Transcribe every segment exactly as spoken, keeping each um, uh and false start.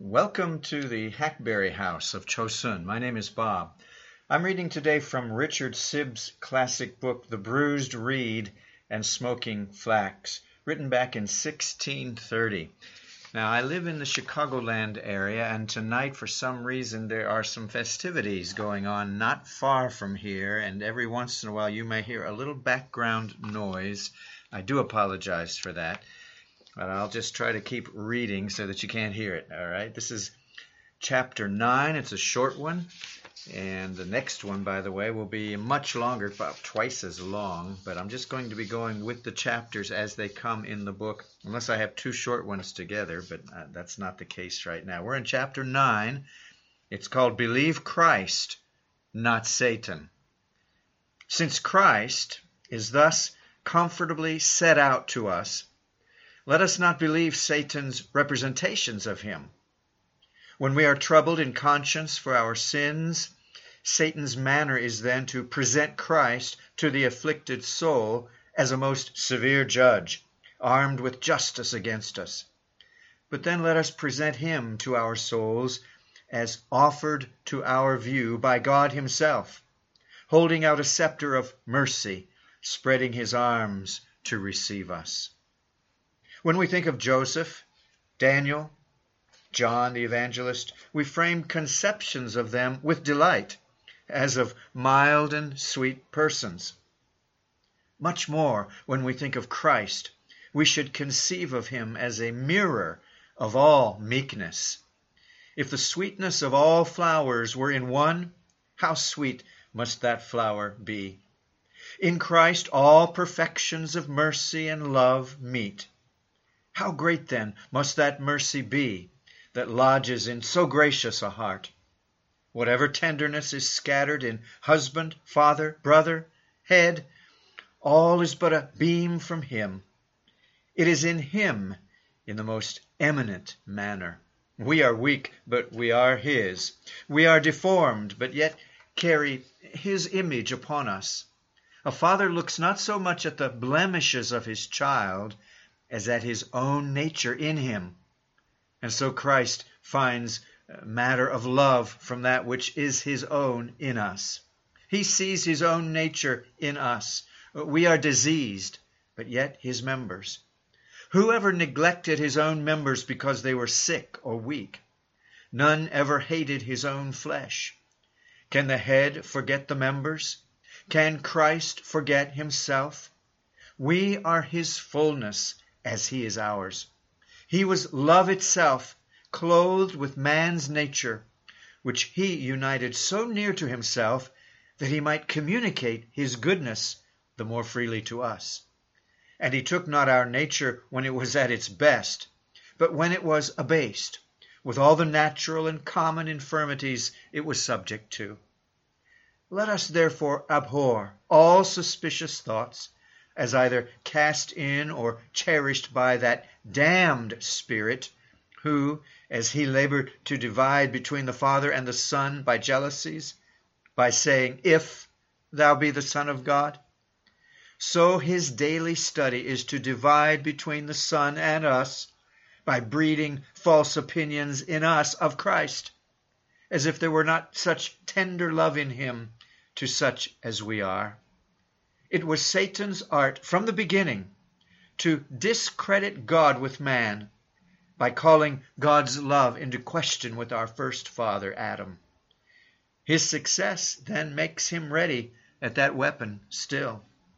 Welcome to the Hackberry House of Chosun. My name is Bob. I'm reading today from Richard Sibb's classic book, The Bruised Reed and Smoking Flax, written back in sixteen thirty. Now, I live in the Chicagoland area, and tonight, for some reason, there are some festivities going on not far from here, and every once in a while you may hear a little background noise. I do apologize for that. But I'll just try to keep reading so that you can't hear it, all right? This is chapter nine. It's a short one. And the next one, by the way, will be much longer, about twice as long. But I'm just going to be going with the chapters as they come in the book, unless I have two short ones together. But uh, that's not the case right now. We're in chapter nine. It's called Believe Christ, Not Satan. Since Christ is thus comfortably set out to us, let us not believe Satan's representations of him. When we are troubled in conscience for our sins, Satan's manner is then to present Christ to the afflicted soul as a most severe judge, armed with justice against us. But then let us present him to our souls as offered to our view by God himself, holding out a scepter of mercy, spreading his arms to receive us. When we think of Joseph, Daniel, John the Evangelist, we frame conceptions of them with delight, as of mild and sweet persons. Much more, when we think of Christ, we should conceive of him as a mirror of all meekness. If the sweetness of all flowers were in one, how sweet must that flower be? In Christ all perfections of mercy and love meet. How great, then, must that mercy be that lodges in so gracious a heart? Whatever tenderness is scattered in husband, father, brother, head, all is but a beam from him. It is in him in the most eminent manner. We are weak, but we are his. We are deformed, but yet carry his image upon us. A father looks not so much at the blemishes of his child as at his own nature in him. And so Christ finds matter of love from that which is his own in us. He sees his own nature in us. We are diseased, but yet his members. Whoever neglected his own members because they were sick or weak? None ever hated his own flesh. Can the head forget the members? Can Christ forget himself? We are his fullness, as he is ours. He was love itself, clothed with man's nature, which he united so near to himself that he might communicate his goodness the more freely to us. And he took not our nature when it was at its best, but when it was abased, with all the natural and common infirmities it was subject to. Let us therefore abhor all suspicious thoughts, as either cast in or cherished by that damned spirit, who, as he labored to divide between the Father and the Son by jealousies, by saying, "If thou be the Son of God," so his daily study is to divide between the Son and us, by breeding false opinions in us of Christ, as if there were not such tender love in him to such as we are. It was Satan's art from the beginning to discredit God with man by calling God's love into question with our first father, Adam. His success then makes him ready at that weapon still.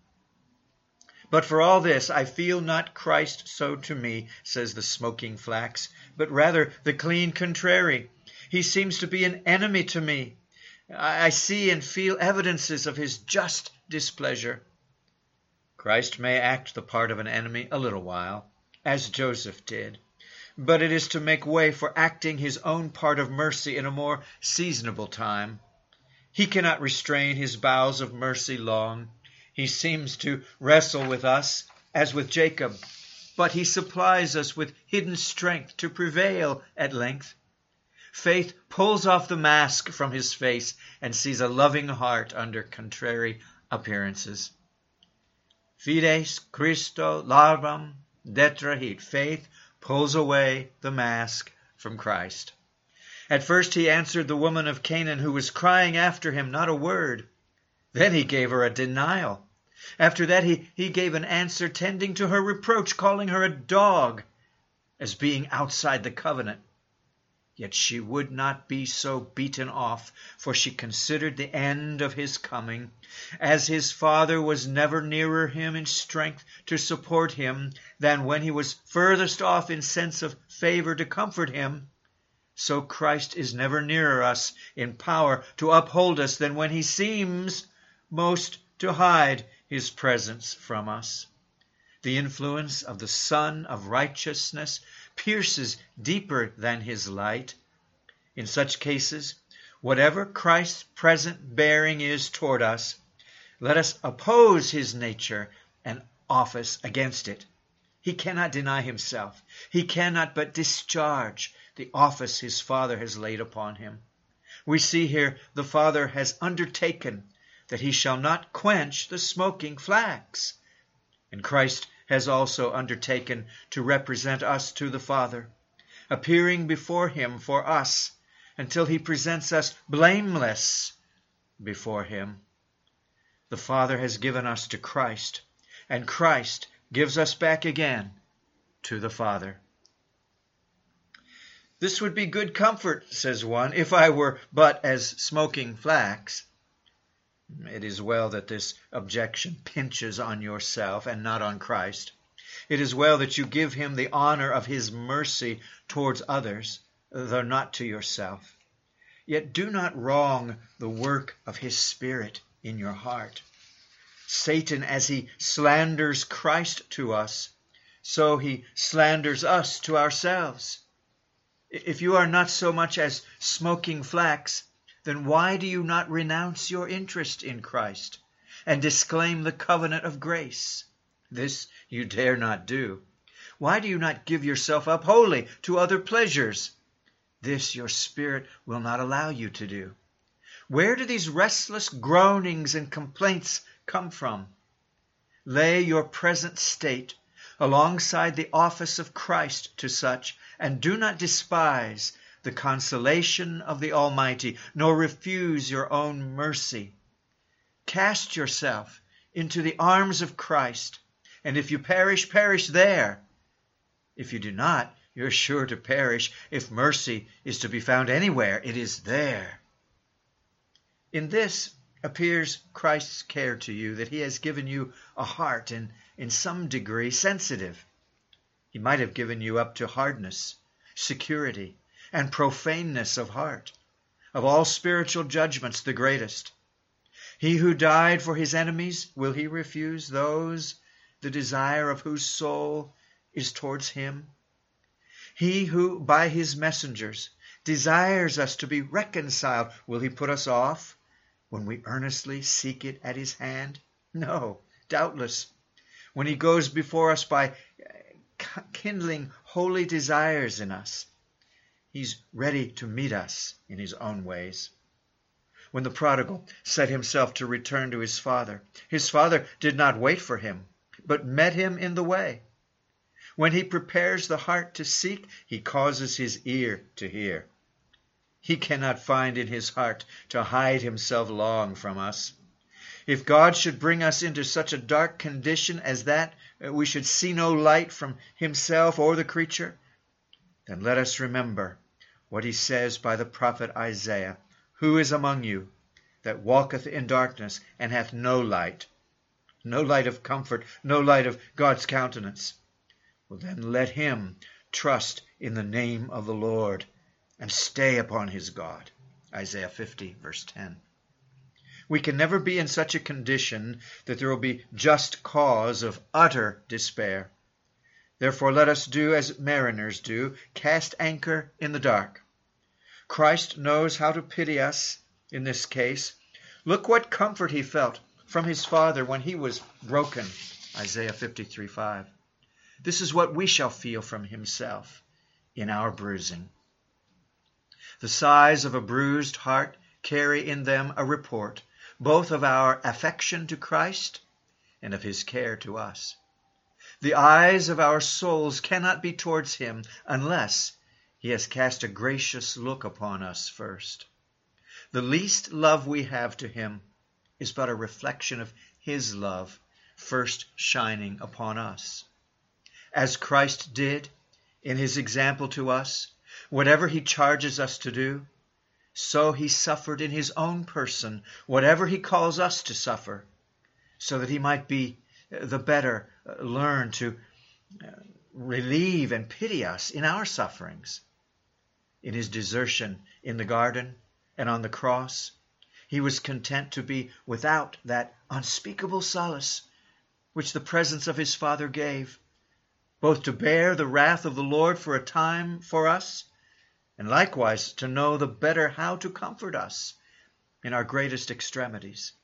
But for all this, I feel not Christ so to me, says the smoking flax, but rather the clean contrary. He seems to be an enemy to me. I see and feel evidences of his just displeasure. Christ may act the part of an enemy a little while, as Joseph did, but it is to make way for acting his own part of mercy in a more seasonable time. He cannot restrain his bowels of mercy long. He seems to wrestle with us as with Jacob, but he supplies us with hidden strength to prevail at length. Faith pulls off the mask from his face and sees a loving heart under contrary appearances. Fides Christo larvam detrahit. Faith pulls away the mask from Christ. At first he answered the woman of Canaan who was crying after him not a word. Then he gave her a denial. After that he, he gave an answer tending to her reproach, calling her a dog, as being outside the covenant. Yet she would not be so beaten off, for she considered the end of his coming. As his father was never nearer him in strength to support him than when he was furthest off in sense of favor to comfort him, so Christ is never nearer us in power to uphold us than when he seems most to hide his presence from us. The influence of the Sun of Righteousness pierces deeper than his light. In such cases, whatever Christ's present bearing is toward us, let us oppose his nature and office against it. He cannot deny himself. He cannot but discharge the office his Father has laid upon him. We see here the Father has undertaken that he shall not quench the smoking flax. And Christ has also undertaken to represent us to the Father, appearing before him for us until he presents us blameless before him. The Father has given us to Christ, and Christ gives us back again to the Father. This would be good comfort, says one, if I were but as smoking flax. It is well that this objection pinches on yourself and not on Christ. It is well that you give him the honor of his mercy towards others, though not to yourself. Yet do not wrong the work of his Spirit in your heart. Satan, as he slanders Christ to us, so he slanders us to ourselves. If you are not so much as smoking flax, then why do you not renounce your interest in Christ and disclaim the covenant of grace? This you dare not do. Why do you not give yourself up wholly to other pleasures? This your spirit will not allow you to do. Where do these restless groanings and complaints come from? Lay your present state alongside the office of Christ to such, and do not despise the consolation of the Almighty, nor refuse your own mercy. Cast yourself into the arms of Christ, and if you perish, perish there. If you do not, you're sure to perish. If mercy is to be found anywhere, it is there. In this appears Christ's care to you, that he has given you a heart in, in some degree sensitive. He might have given you up to hardness, security, and profaneness of heart, of all spiritual judgments the greatest. He who died for his enemies, will he refuse those the desire of whose soul is towards him? He who by his messengers desires us to be reconciled, will he put us off when we earnestly seek it at his hand? No, doubtless. When he goes before us by kindling holy desires in us, he's ready to meet us in his own ways. When the prodigal set himself to return to his father, his father did not wait for him, but met him in the way. When he prepares the heart to seek, he causes his ear to hear. He cannot find in his heart to hide himself long from us. If God should bring us into such a dark condition as that we should see no light from himself or the creature, then let us remember what he says by the prophet Isaiah, "Who is among you that walketh in darkness and hath no light?" No light of comfort, no light of God's countenance. Well, then let him trust in the name of the Lord and stay upon his God. Isaiah fifty, verse ten. We can never be in such a condition that there will be just cause of utter despair. Therefore let us do as mariners do, cast anchor in the dark. Christ knows how to pity us in this case. Look what comfort he felt from his Father when he was broken. Isaiah fifty-three, five. This is what we shall feel from himself in our bruising. The sighs of a bruised heart carry in them a report, both of our affection to Christ and of his care to us. The eyes of our souls cannot be towards him unless He has cast a gracious look upon us first. The least love we have to him is but a reflection of his love first shining upon us. As Christ did in his example to us, whatever he charges us to do, so he suffered in his own person whatever he calls us to suffer, so that he might be the better learn to relieve and pity us in our sufferings. In his desertion in the garden and on the cross, he was content to be without that unspeakable solace which the presence of his Father gave, both to bear the wrath of the Lord for a time for us, and likewise to know the better how to comfort us in our greatest extremities.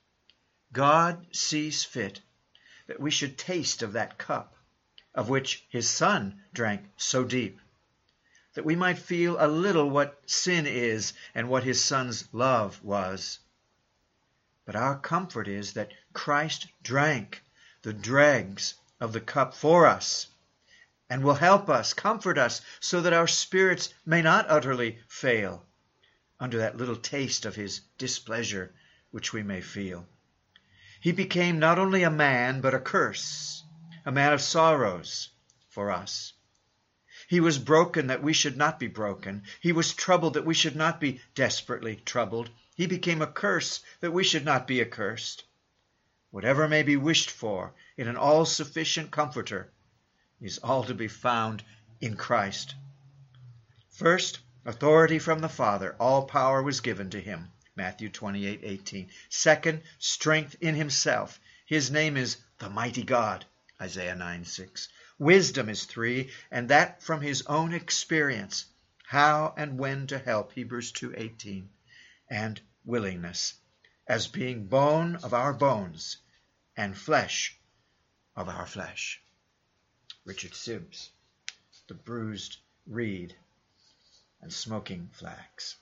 God sees fit that we should taste of that cup of which his Son drank so deep, that we might feel a little what sin is and what his Son's love was. But our comfort is that Christ drank the dregs of the cup for us, and will help us, comfort us, so that our spirits may not utterly fail under that little taste of his displeasure which we may feel. He became not only a man, but a curse, a man of sorrows for us. He was broken that we should not be broken. He was troubled that we should not be desperately troubled. He became a curse that we should not be accursed. Whatever may be wished for in an all-sufficient comforter is all to be found in Christ. First, authority from the Father. All power was given to him. Matthew twenty-eight eighteen. Second, strength in himself. His name is the mighty God. Isaiah nine six. Wisdom is three, and that from his own experience, how and when to help. Hebrews two eighteen. And willingness, as being bone of our bones and flesh of our flesh. Richard Sibbes, The Bruised Reed and Smoking Flax.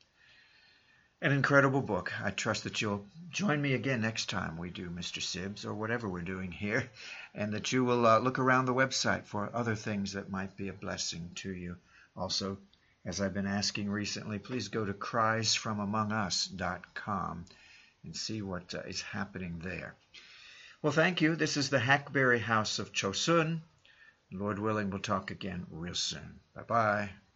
An incredible book. I trust that you'll join me again next time we do Mister Sibbes, or whatever we're doing here, and that you will uh, look around the website for other things that might be a blessing to you. Also, as I've been asking recently, please go to cries from among us dot com and see what uh, is happening there. Well, thank you. This is the Hackberry House of Chosun. Lord willing, we'll talk again real soon. Bye-bye.